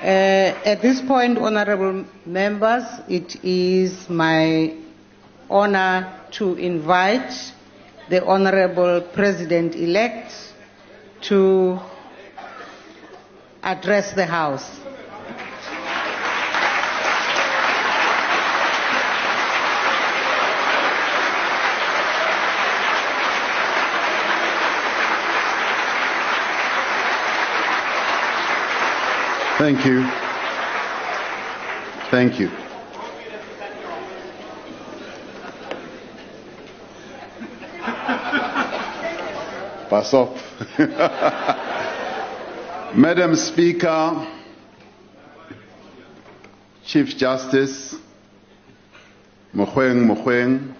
At this point, honorable members, it is my honor to invite the Honorable President-elect to address the House. Thank you. Thank you. Pass off. Madam Speaker, Chief Justice Mogoeng,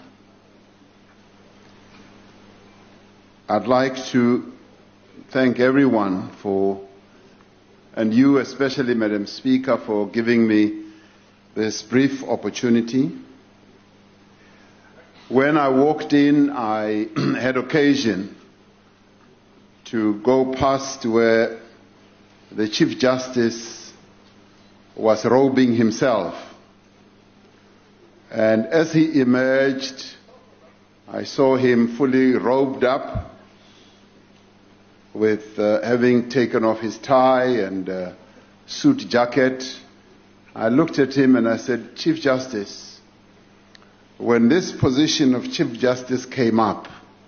I'd like to thank everyone and you especially, Madam Speaker, for giving me this brief opportunity. When I walked in, I had occasion to go past where the Chief Justice was robing himself. And as he emerged, I saw him fully robed up, with having taken off his tie and suit jacket. I looked at him and I said, Chief Justice, when this position of Chief Justice came up,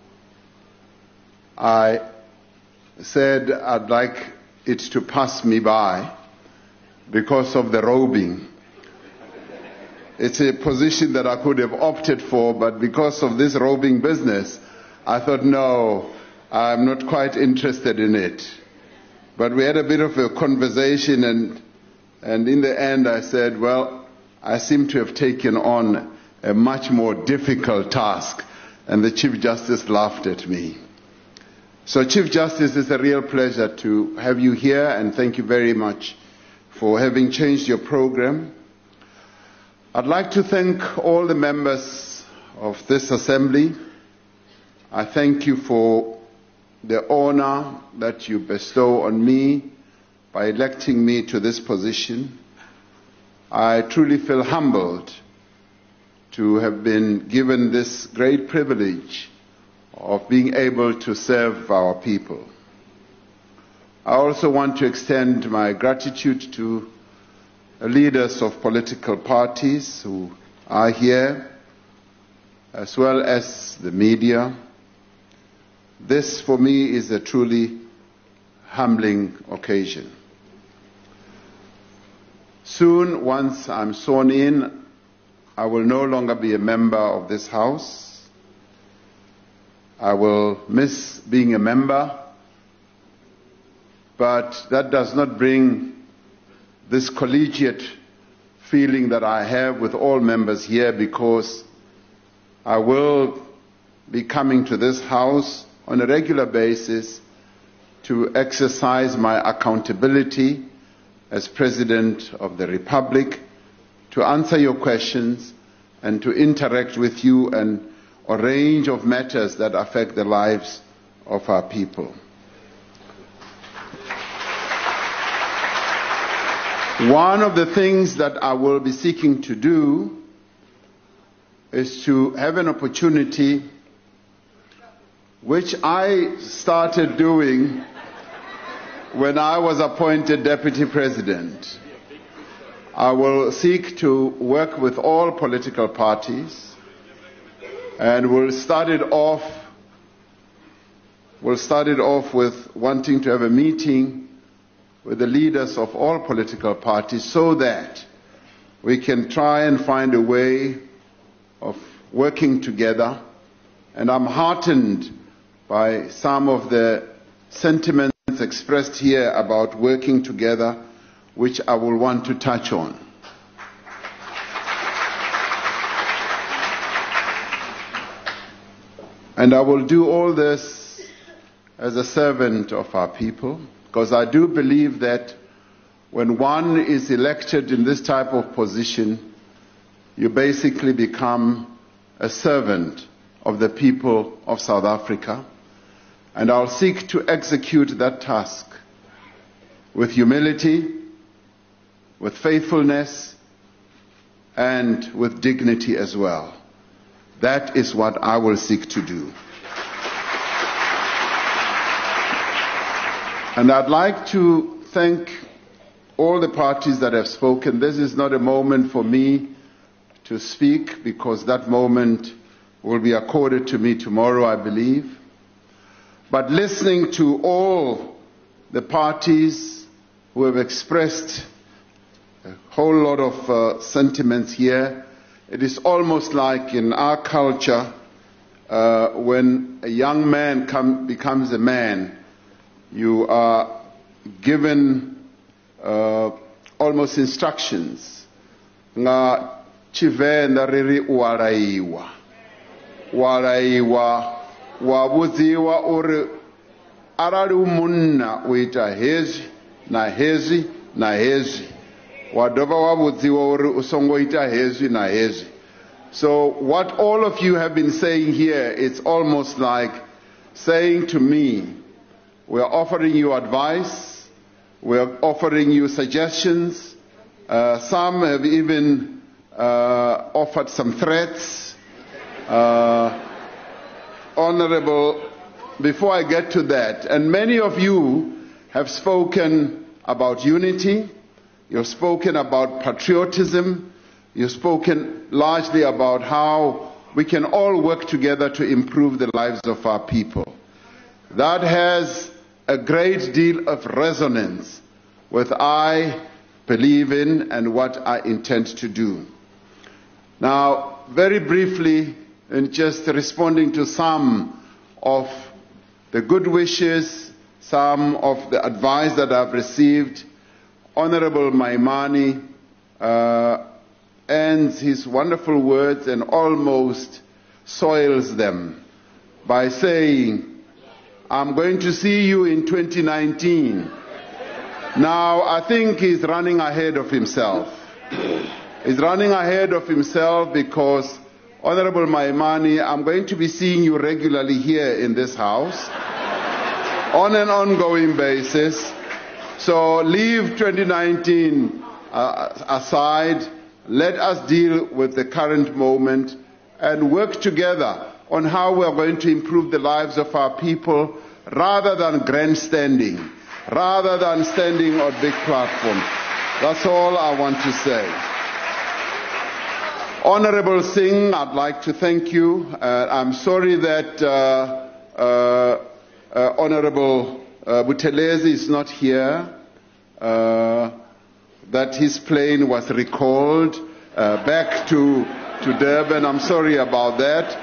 I said I'd like it to pass me by because of the robing. It's a position that I could have opted for, but because of this robing business, I thought, no, I'm not quite interested in it. But we had a bit of a conversation, and in the end I said, well, I seem to have taken on a much more difficult task. And the Chief Justice laughed at me. So, Chief Justice, it's a real pleasure to have you here, and thank you very much for having changed your program. I'd like to thank all the members of this assembly. I thank you for the honor that you bestow on me by electing me to this position. I truly feel humbled to have been given this great privilege of being able to serve our people. I also want to extend my gratitude to the leaders of political parties who are here, as well as the media. This, for me, is a truly humbling occasion. Soon, once I'm sworn in, I will no longer be a member of this House. I will miss being a member, but that does not bring this collegiate feeling that I have with all members here, because I will be coming to this House on a regular basis to exercise my accountability as President of the Republic, to answer your questions and to interact with you on a range of matters that affect the lives of our people. One of the things that I will be seeking to do is to have an opportunity, which I started doing when I was appointed Deputy President. I will seek to work with all political parties, and we'll start it off with wanting to have a meeting with the leaders of all political parties so that we can try and find a way of working together. And I'm heartened by some of the sentiments expressed here about working together, which I will want to touch on. And I will do all this as a servant of our people, because I do believe that when one is elected in this type of position, you basically become a servant of the people of South Africa. And I'll seek to execute that task with humility, with faithfulness, and with dignity as well. That is what I will seek to do. And I'd like to thank all the parties that have spoken. This is not a moment for me to speak, because that moment will be accorded to me tomorrow, I believe. But listening to all the parties who have expressed a whole lot of sentiments here, it is almost like in our culture, when a young man becomes a man, you are given almost instructions. Nga Chivenda riri uaraiwa. Uaraiwa wabudziwa uri arali umunna uita hezi na hezi na hezi. Wadova wabudziwa uri usongoita hezi na hezi. So what all of you have been saying here, it's almost like saying to me, we are offering you advice, we are offering you suggestions. Some have even offered some threats. Honorable, before I get to that, and many of you have spoken about unity, you've spoken about patriotism, you've spoken largely about how we can all work together to improve the lives of our people. That has a great deal of resonance with what I believe in and what I intend to do. Now, very briefly, in just responding to some of the good wishes, some of the advice that I've received, Honorable Maimane ends his wonderful words and almost soils them by saying, I'm going to see you in 2019. Now, I think he's running ahead of himself. He's running ahead of himself because, Honorable Maimane, I'm going to be seeing you regularly here in this house on an ongoing basis. So leave 2019 aside. Let us deal with the current moment and work together on how we are going to improve the lives of our people rather than grandstanding, rather than standing on big platforms. That's all I want to say. Honorable Singh, I'd like to thank you. I'm sorry that Honorable Buthelezi is not here, that his plane was recalled back to Durban. I'm sorry about that.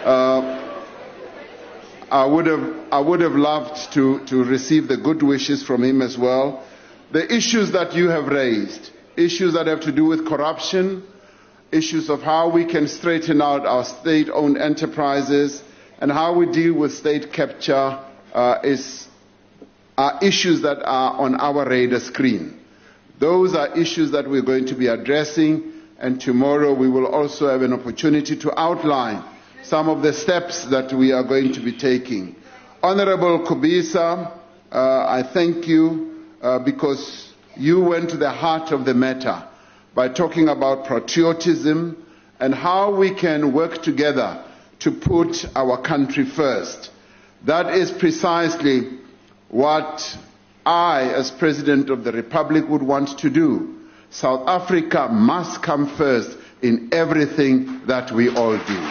I would have loved to receive the good wishes from him as well. The issues that you have raised, issues that have to do with corruption, issues of how we can straighten out our state-owned enterprises and how we deal with state capture are issues that are on our radar screen. Those are issues that we're going to be addressing, and tomorrow we will also have an opportunity to outline some of the steps that we are going to be taking. Honorable Kubisa, I thank you because you went to the heart of the matter by talking about patriotism and how we can work together to put our country first. That is precisely what I, as President of the Republic, would want to do. South Africa must come first in everything that we all do.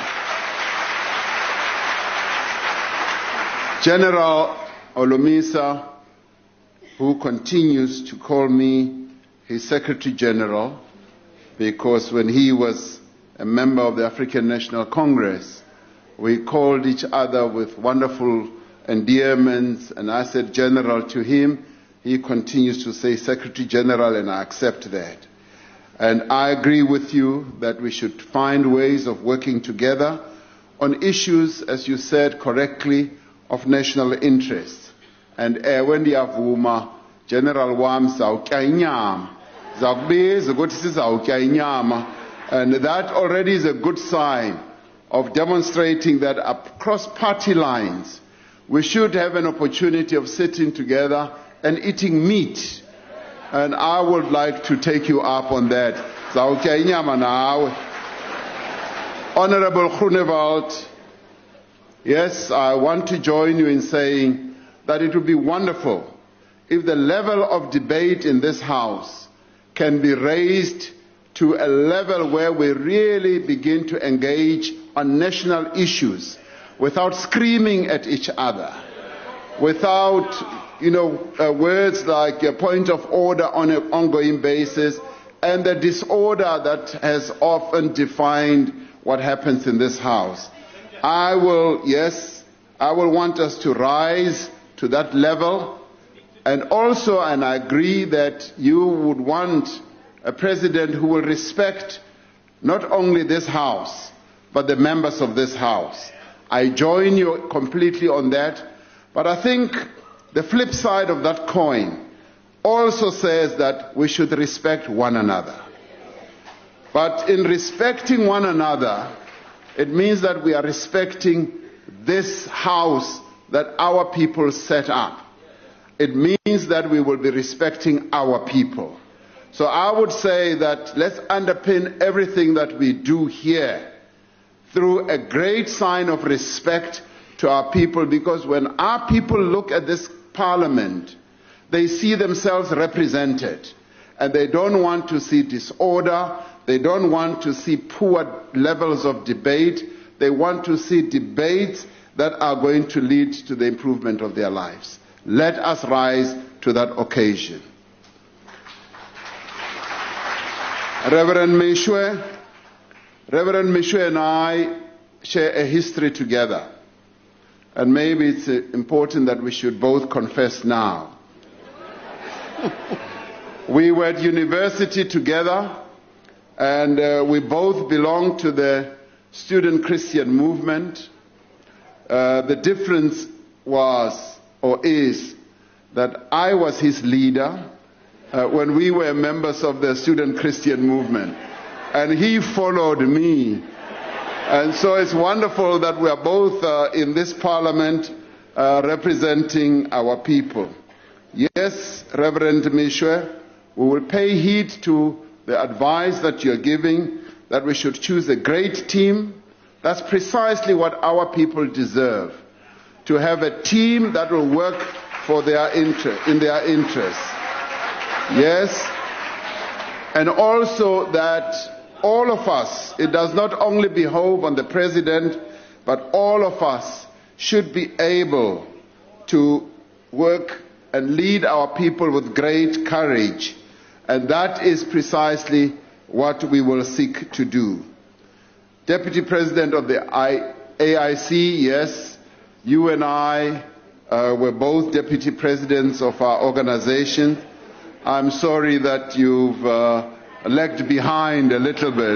General Olomisa, who continues to call me his Secretary General, because when he was a member of the African National Congress, we called each other with wonderful endearments, and I said General to him. He continues to say Secretary General, and I accept that. And I agree with you that we should find ways of working together on issues, as you said correctly, of national interest. And when ndiyavuma General wam zawutya inyama zakubiza ukuthi sizawutya inyama, and that already is a good sign of demonstrating that across party lines we should have an opportunity of sitting together and eating meat And I would like to take you up on that. Honorable Groenewald, yes, I want to join you in saying that it would be wonderful if the level of debate in this House can be raised to a level where we really begin to engage on national issues without screaming at each other, without, words like a point of order on an ongoing basis, and the disorder that has often defined what happens in this House. I will want us to rise to that level, and also, and I agree that you would want a president who will respect not only this House, but the members of this House. I join you completely on that, but I think the flip side of that coin also says that we should respect one another. But in respecting one another, it means that we are respecting this House that our people set up. It means that we will be respecting our people. So I would say that let's underpin everything that we do here through a great sign of respect to our people, because when our people look at this parliament, they see themselves represented, and they don't want to see disorder, they don't want to see poor levels of debate, they want to see debates that are going to lead to the improvement of their lives. Let us rise to that occasion. Reverend Mishwe and I share a history together. And maybe it's important that we should both confess now. We were at university together, and we both belong to the student Christian movement. The difference was, or is, that I was his leader when we were members of the student Christian movement, and he followed me. And so it's wonderful that we are both in this parliament representing our people. Yes, Reverend Mishwe, we will pay heed to the advice that you're giving, that we should choose a great team. That's precisely what our people deserve, to have a team that will work for their in their interests. Yes, and also that all of us, it does not only behove on the President, but all of us should be able to work and lead our people with great courage. And that is precisely what we will seek to do. Deputy President of the AIC, yes, you and I were both deputy presidents of our organization. I'm sorry that you've lagged behind a little bit.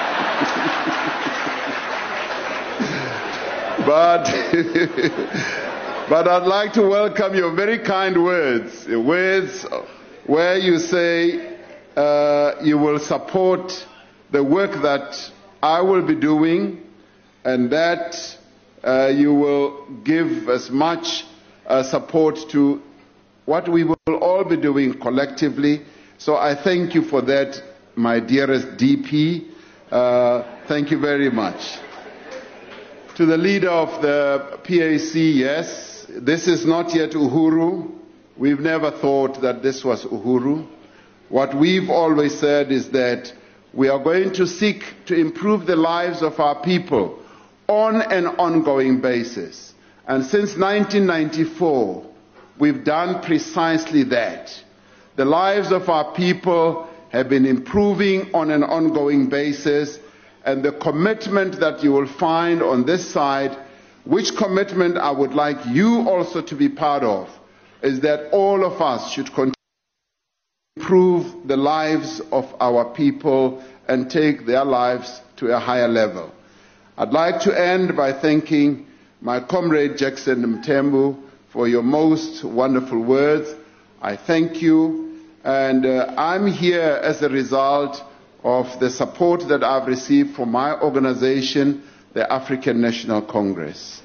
But I'd like to welcome your very kind words where you say you will support the work that I will be doing, and that you will give as much support to what we will all be doing collectively. So I thank you for that, my dearest DP. Thank you very much. To the leader of the PAC, yes, this is not yet Uhuru. We've never thought that this was Uhuru. What we've always said is that we are going to seek to improve the lives of our people on an ongoing basis. And since 1994, we've done precisely that. The lives of our people have been improving on an ongoing basis, and the commitment that you will find on this side, which commitment I would like you also to be part of, is that all of us should continue to improve the lives of our people and take their lives to a higher level. I'd like to end by thanking my comrade Jackson Mthembu for your most wonderful words. I thank you, and I'm here as a result of the support that I've received from my organization, the African National Congress.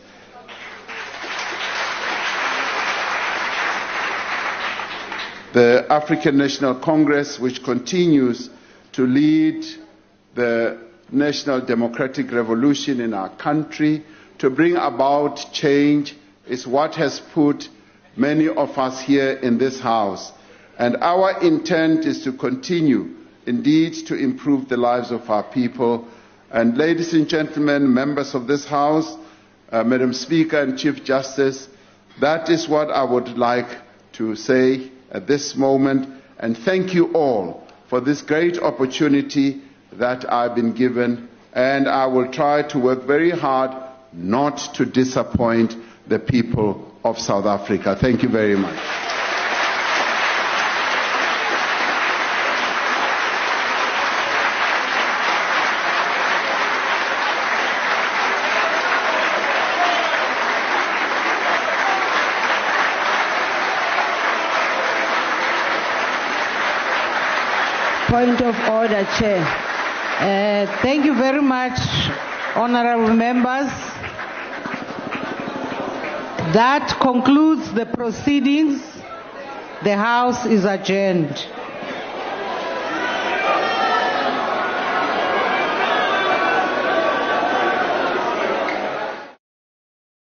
the African National Congress, which continues to lead the national democratic revolution in our country, to bring about change, is what has put many of us here in this House. And our intent is to continue, indeed, to improve the lives of our people. And ladies and gentlemen, members of this House, Madam Speaker and Chief Justice, that is what I would like to say at this moment. And thank you all for this great opportunity that I've been given. And I will try to work very hard not to disappoint the people of South Africa. Thank you very much. Point of order, Chair. Thank you very much, honorable members. That concludes the proceedings. The House is adjourned.